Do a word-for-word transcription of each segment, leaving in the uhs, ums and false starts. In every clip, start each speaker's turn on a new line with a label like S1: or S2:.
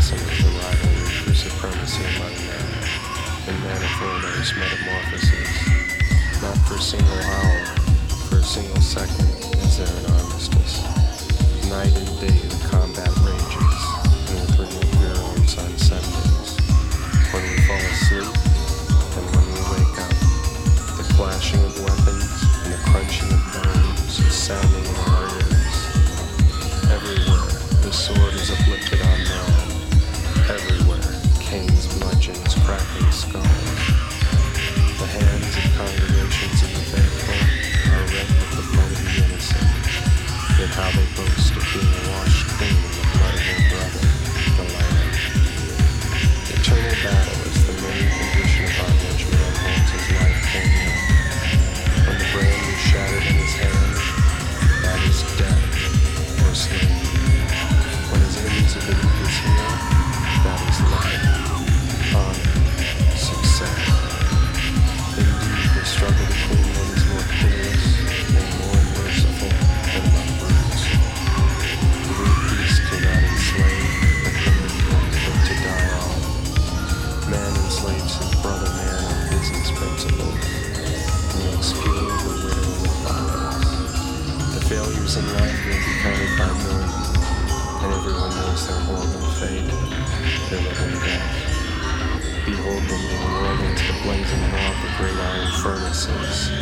S1: incessant is the rivalry for supremacy among men, and manifold are his metamorphoses. Not for a single hour, for a single second is there an armistice. Night and day the combat rages, and with renewed virulence on Sundays. When we fall asleep, and when we wake up, the clashing of weapons and the crunching of bones is sounding in our ears. Everywhere the sword is uplifted on man. Everywhere canes, bludgeons, cracking skulls. The hands of congregations of the faithful are red with the blood of the innocent. Yet how they boast of being washed clean in the blood of their brother, the Lamb. Eternal battle is the main condition upon which man holds his life hanging. When the brand is shattered in his hand, that is death or slavery. When his enemies have been his heel, that is life, honor, success. Indeed, the struggle between them is more pitiless and more unmerciful than among brutes. The rude beast cannot enslave, but human beings put to die all. Man enslaves his brother man on business principles, and makes fuel the widow with violence. The failures in life may be counted by millions, and everyone knows their horrible fate, their living death. Behold them being whirled into the blazing mouth of great iron furnaces.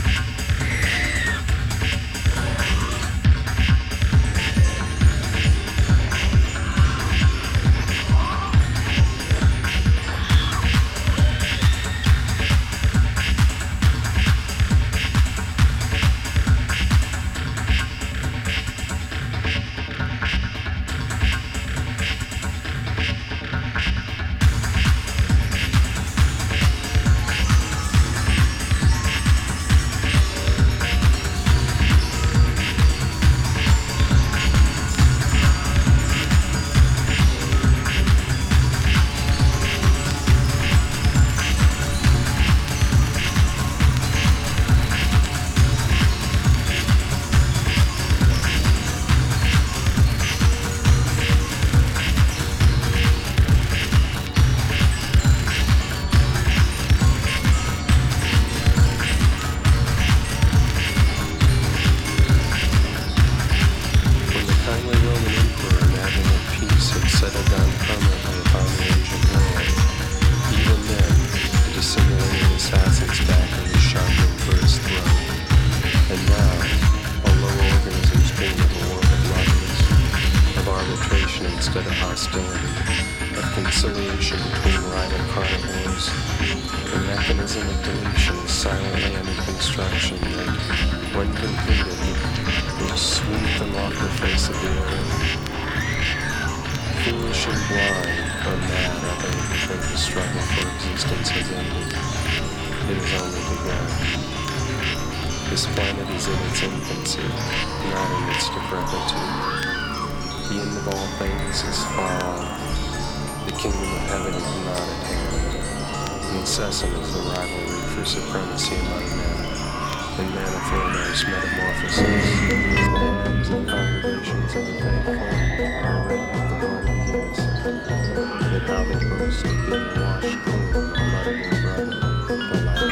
S1: Incessant is the rivalry for supremacy among men, and manifold are his metamorphoses. The hands and congregations of the faithful are red with the blood of the innocent. Yet how they boast of being washed clean in the blood of their brother, the Lamb.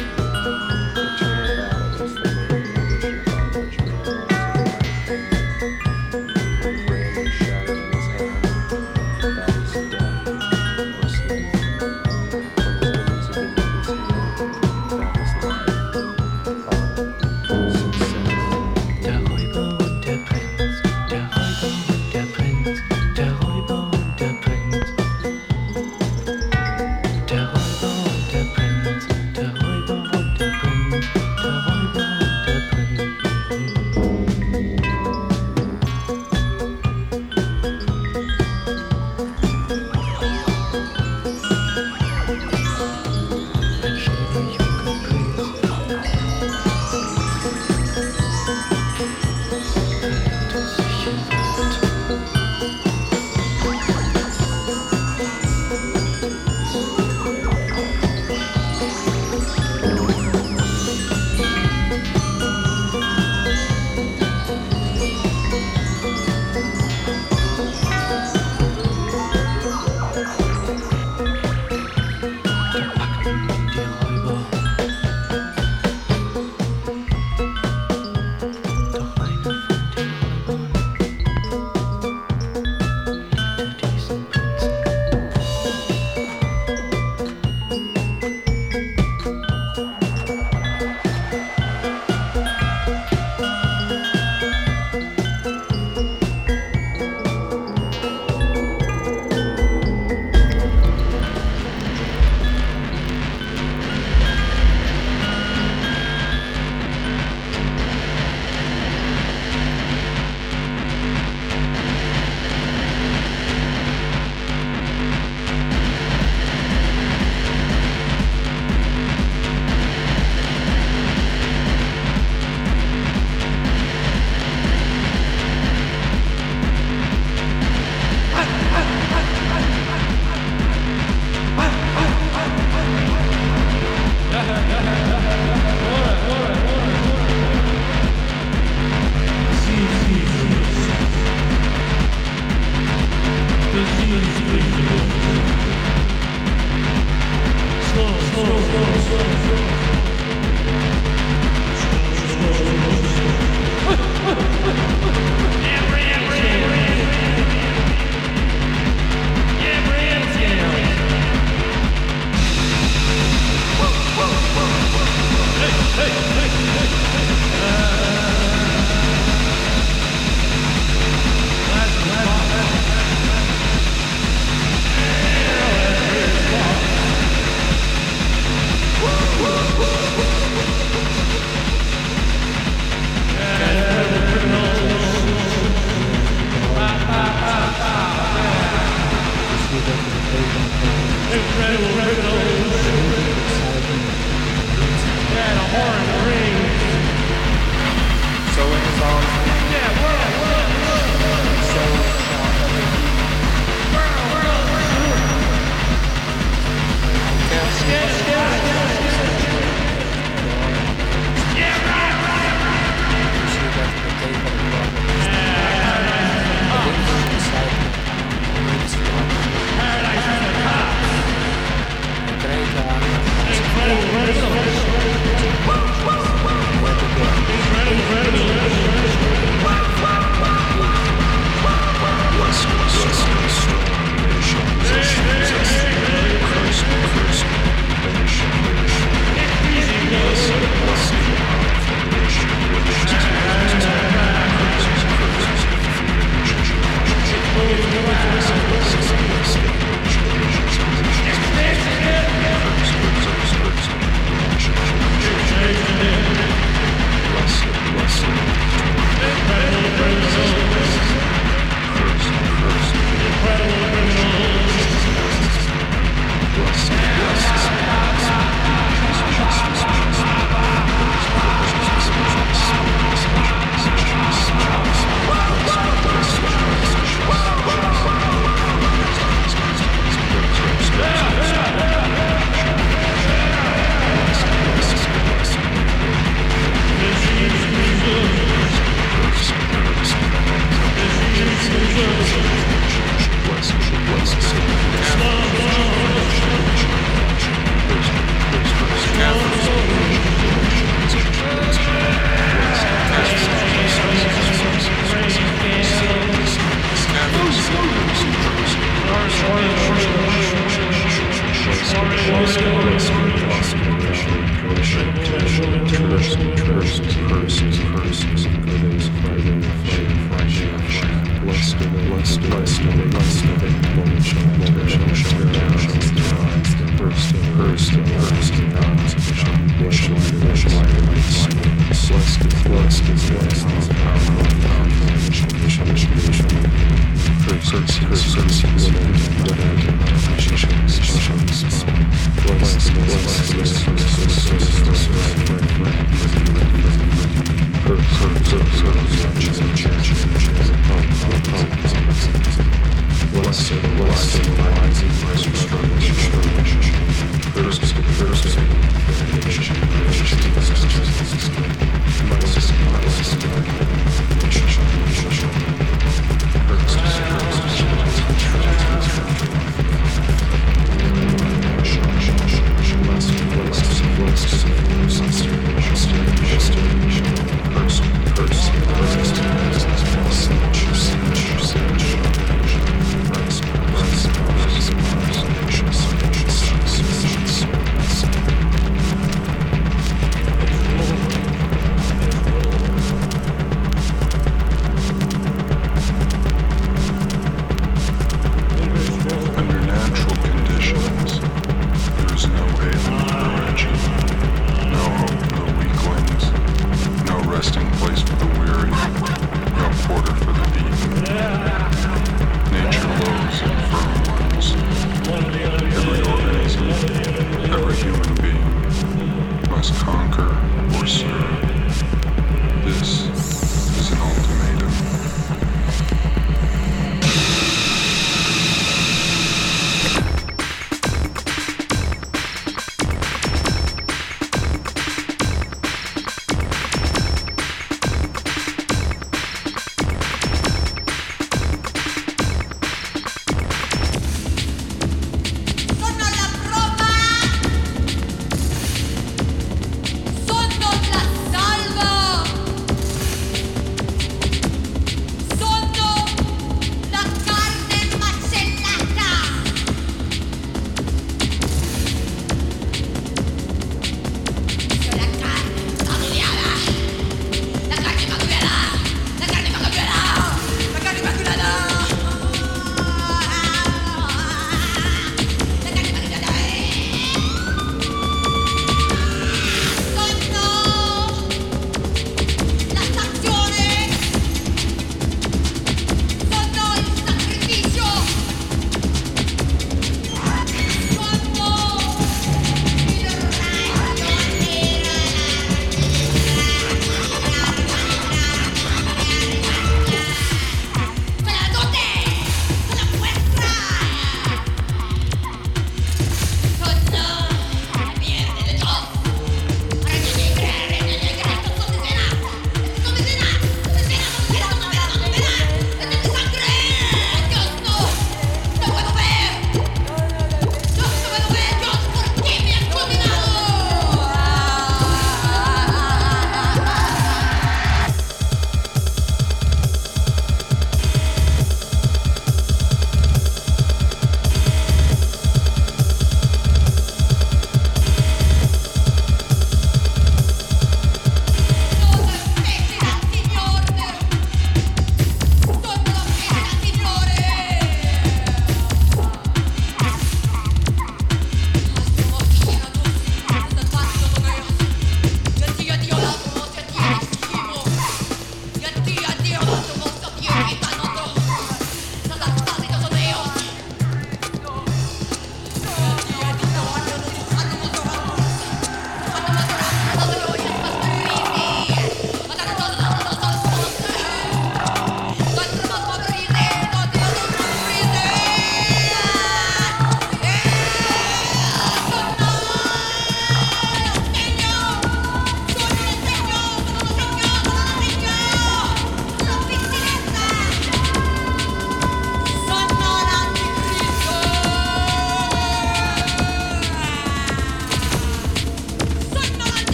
S1: Eternal battle is the main condition upon which man holds his life hanging. When the brand is shattered in his hand, that is death or slavery.
S2: Der Räuber und der Prinz, der Räuber und der Prinz.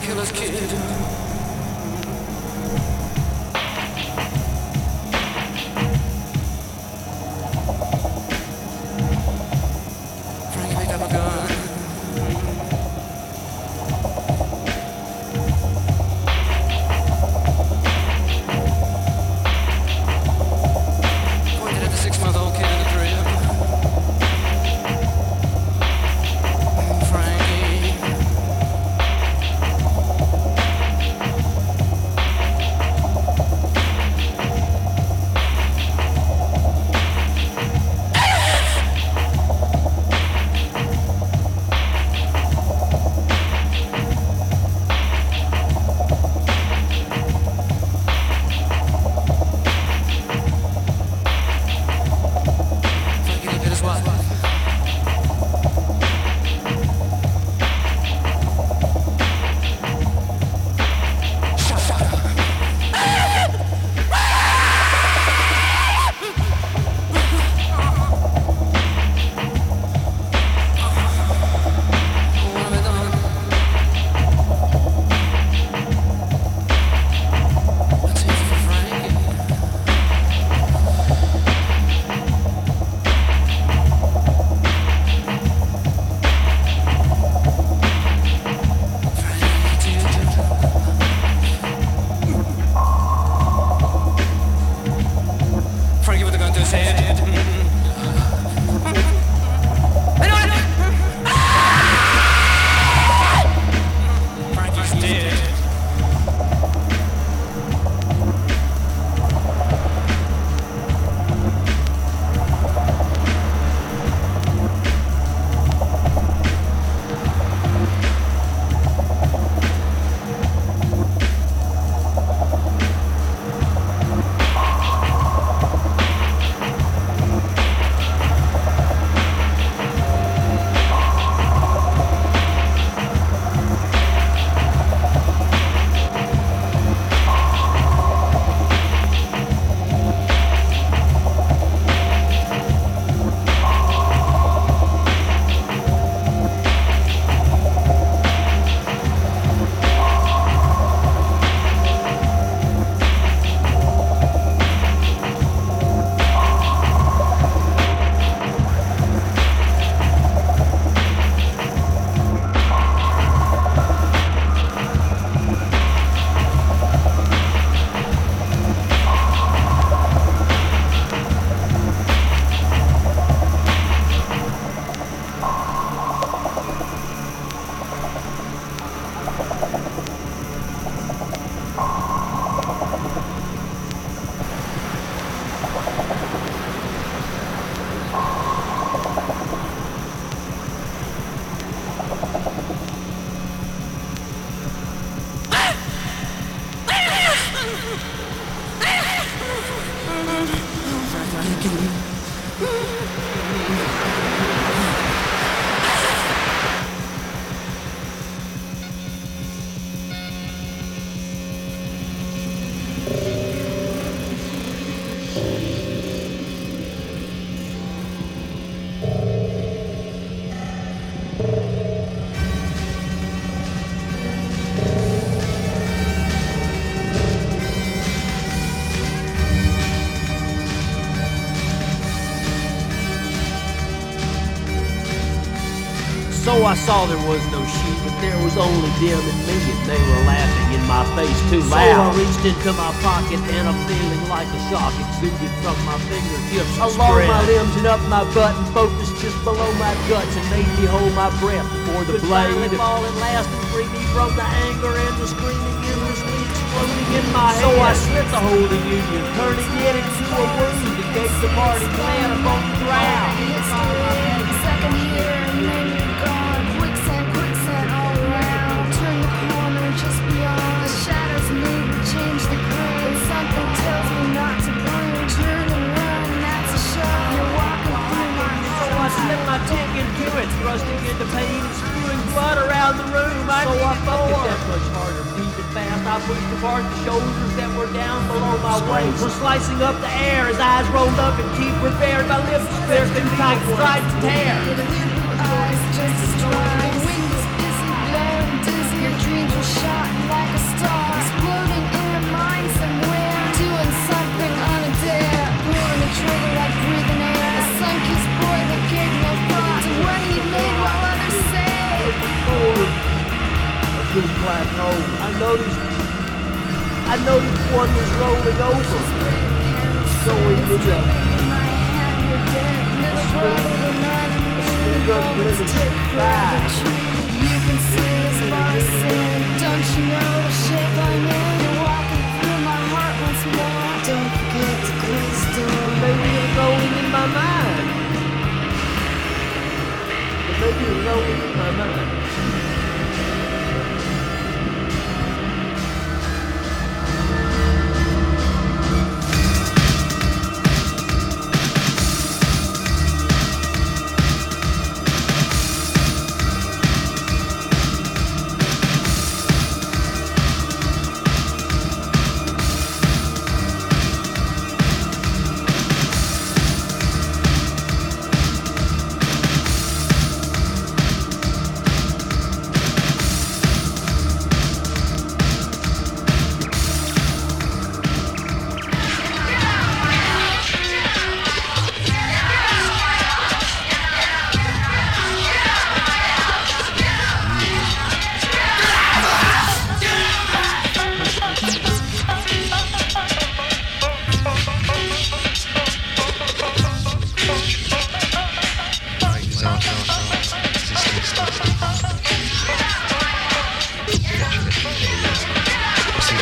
S2: killer's kid. Frankie picked up a gun. Pointed at the six-month-old kid in the crib. Frankie. Frankie looked at his wife. Shut, shut up. What have I done? That's easy for Frankie. Frankie, dude. Frankie with the gun to his head. I know it. Frankie's dead.
S3: So I saw there was no she, but there was only them and me, and they were laughing in my face too loud. So I reached into my pocket, and I'm feeling like a shock exuded from my fingertips along my limbs and up my butt, and focused just below my guts, and made me hold my breath before the blade would finally fall and last and free me from the anger and the screaming endlessly exploding in my head. So I slipped the whole union, turning it into a wound that gave the party plan upon the ground.
S4: Second year and then you're gone. Quicksand, quicksand all around. Turn the corner just beyond. The shadows move and change the grade. Something tells me not to blame. Turn and run, that's a show. You're walking through my
S3: So I slipped my dick into it, thrusting into pain and spewing blood around the room. I so I fucked it that much harder, deep and fast. I pushed apart the shoulders that were down below my waist, were slicing up the air as eyes rolled up and teeth were bared. My lips split and tight, tried to tear.
S4: eyes just as dry. Wings busy, blowing dizzy. Your dreams overshot like a star, exploding in her mind somewhere, doing something on a dare, pulling the trigger like breathing air. A sun-kissed boy that gave no thought to what he made while others say.
S3: Before of this black hole, I noticed, I noticed one was rolling over, going to the
S4: You can see as far as sin. Don't you know the shape I'm in? You're walking through my heart once more. Don't forget to close the door.
S3: Maybe it's rolling in my mind. Maybe it's rolling in my mind.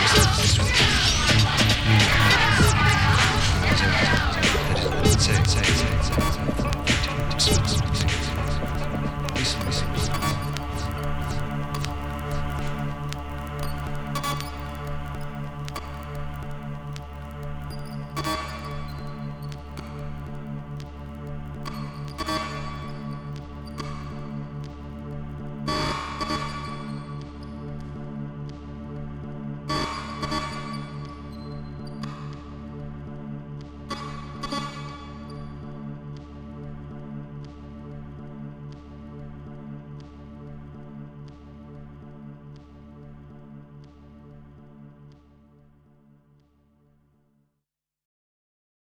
S5: Say, say, say.